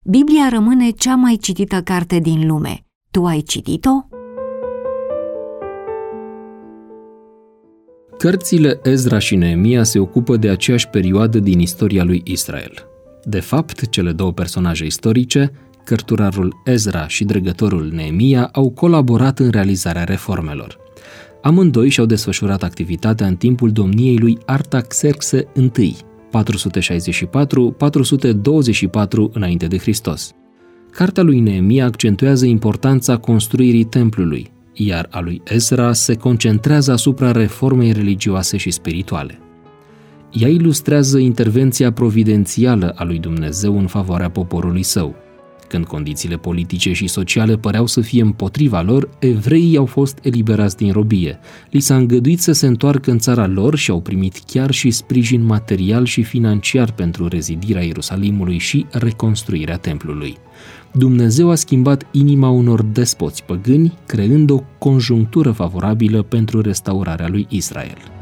Biblia rămâne cea mai citită carte din lume. Tu ai citit-o? Cărțile Ezra și Neemia se ocupă de aceeași perioadă din istoria lui Israel. De fapt, cele două personaje istorice, cărturarul Ezra și dregătorul Neemia, au colaborat în realizarea reformelor. Amândoi și-au desfășurat activitatea în timpul domniei lui Artaxerxe I, 464-424 înainte de Hristos. Cartea lui Neemia accentuează importanța construirii templului, iar a lui Ezra se concentrează asupra reformei religioase și spirituale. Ea ilustrează intervenția providențială a lui Dumnezeu în favoarea poporului său. Când condițiile politice și sociale păreau să fie împotriva lor, evreii au fost eliberați din robie. Li s-a îngăduit să se întoarcă în țara lor și au primit chiar și sprijin material și financiar pentru rezidirea Ierusalimului și reconstruirea templului. Dumnezeu a schimbat inima unor despoți păgâni, creând o conjunctură favorabilă pentru restaurarea lui Israel.